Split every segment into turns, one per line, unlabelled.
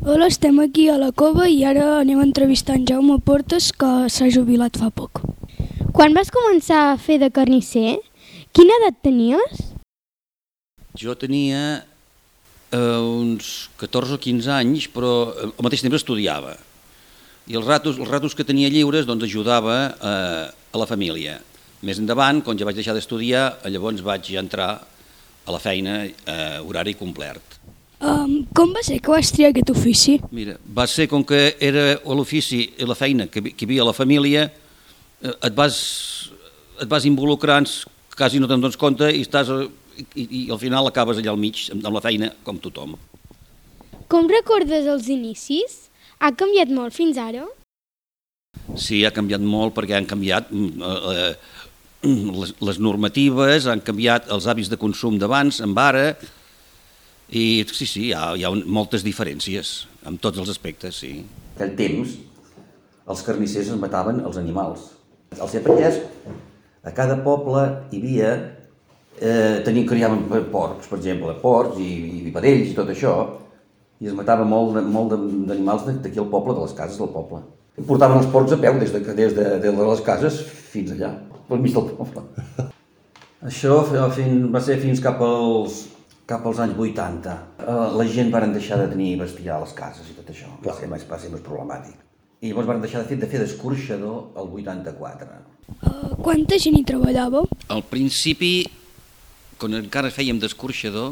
Hola, estem aquí a la cova i ara anem a entrevistar en Jaume Portes, que s'ha jubilat fa poc.
Quan vas començar a fer de carnisser, quina edat tenies?
Jo tenia uns 14 o 15 anys, però al mateix temps estudiava. I els ratos que tenia lliures doncs, ajudava a la família. Més endavant, quan ja vaig deixar d'estudiar, llavors vaig entrar a la feina a horari complet.
Com va ser que vas triar aquest ofici?
Mira, va ser com que era l'ofici i la feina que hi havia a la família, et vas involucrant, quasi no te'n dones compte i al final acabes allà al mig amb la feina com tothom.
Com recordes els inicis? Ha canviat molt fins ara?
Sí, ha canviat molt perquè han canviat les normatives, han canviat els hàbits de consum d'abans amb ara, i sí, hi ha moltes diferències en tots els aspectes, sí. En aquell temps els carnissers es mataven els animals. Al ser pagès, a cada poble hi havia, criaven porcs, per exemple, porcs i vedells i tot això, i es matava molt d'animals d'aquí al poble, de les cases del poble. Portaven els porcs a peu des de les cases fins allà, pel mig del poble. Això va ser fins cap als anys 80. La gent van deixar de tenir bestiar a les cases i tot això, va ser més problemàtic. I llavors van deixar de fer d'escorxador el 84.
Quanta gent hi treballava?
Al principi, quan encara fèiem d'escorxador,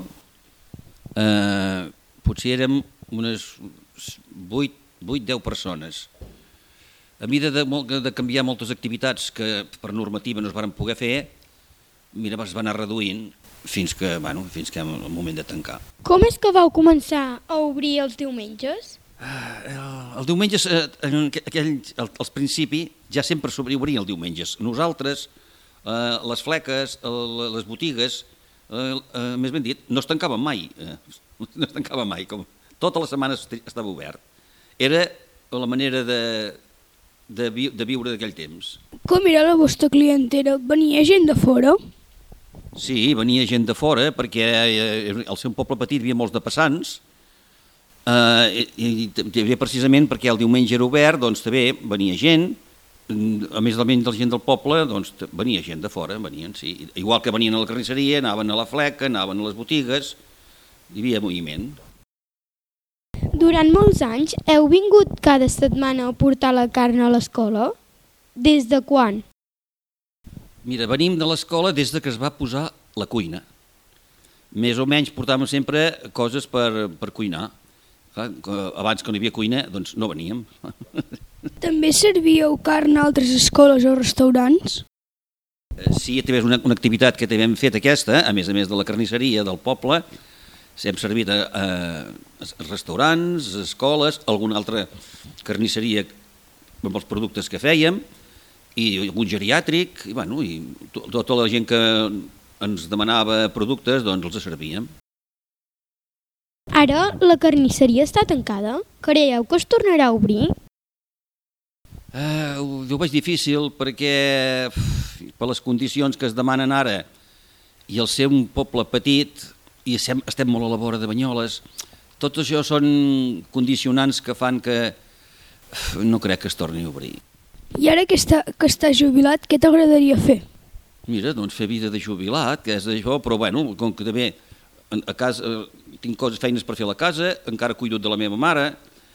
potser érem unes 8-10 persones. A mida de canviar moltes activitats que per normativa no es van poder fer, mira, es va anar reduint fins que el moment de tancar.
Com és que vau començar a obrir els diumenges?
Els diumenges, al principi, ja sempre s'obria els diumenges. Nosaltres, les fleques, les botigues, més ben dit, no es tancaven mai. No es tancava mai, tota la setmana estava obert. Era la manera de viure d'aquell temps.
Com era la vostra clientela? Venia gent de fora?
Sí, venia gent de fora, perquè al ser un poble petit hi havia molts de passants, i precisament perquè el diumenge era obert, doncs també venia gent, a més de la gent del poble, doncs venia gent de fora, sí. Igual que venien a la carnisseria, anaven a la fleca, anaven a les botigues, hi havia moviment.
Durant molts anys heu vingut cada setmana a portar la carn a l'escola? Des de quan?
Mira, venim de l'escola des que es va posar la cuina. Més o menys portàvem sempre coses per cuinar. Abans, quan hi havia cuina, doncs no veníem.
També servíeu carn a altres escoles o restaurants?
Sí, també és una activitat que també hem fet aquesta, a més de la carnisseria del poble. Hem servit a restaurants, escoles, alguna altra carnisseria amb els productes que fèiem, i algun geriàtric, i tota la gent que ens demanava productes, doncs els servíem.
Ara la carnisseria està tancada? Creieu que es tornarà a obrir?
Ho veig difícil perquè per les condicions que es demanen ara i al ser un poble petit i estem molt a la vora de Banyoles, tot això són condicionants que fan que no crec que es torni a obrir.
I ara que estàs jubilat, què t'agradaria fer?
Mira, doncs fer vida de jubilat, que és això, però com que també a casa tinc feines per fer a la casa, encara cuido de la meva mare,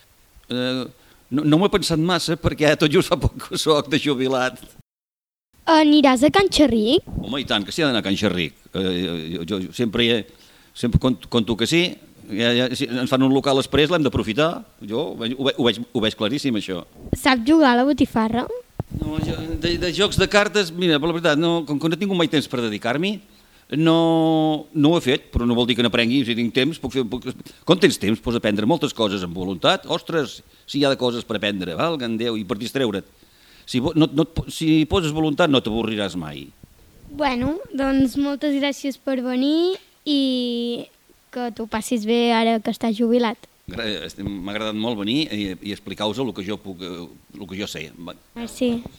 no m'ho he pensat massa perquè tot just fa poc que soc de jubilat.
Aniràs a Can Xerric?
Home, i tant, que s'hi ha d'anar a Can Xerric. Jo sempre conto que sí, si ens fan un local després l'hem d'aprofitar. Jo ho veig claríssim, això.
Saps jugar a la botifarra?
No, de jocs de cartes, mira, per la veritat, com que no tinc mai temps per dedicar-m'hi, no ho he fet, però no vol dir que n'aprengui. Si tinc temps, puc fer... Quan tens temps, pots aprendre moltes coses amb voluntat. Ostres, si hi ha de coses per aprendre, valga'm Déu, i per distreure't. Si poses voluntat no t'avorriràs mai.
Bueno, doncs moltes gràcies per venir i que t'ho passis bé ara que estàs jubilat.
M'ha agradat molt venir i explicar-vos el que jo sé.
Merci.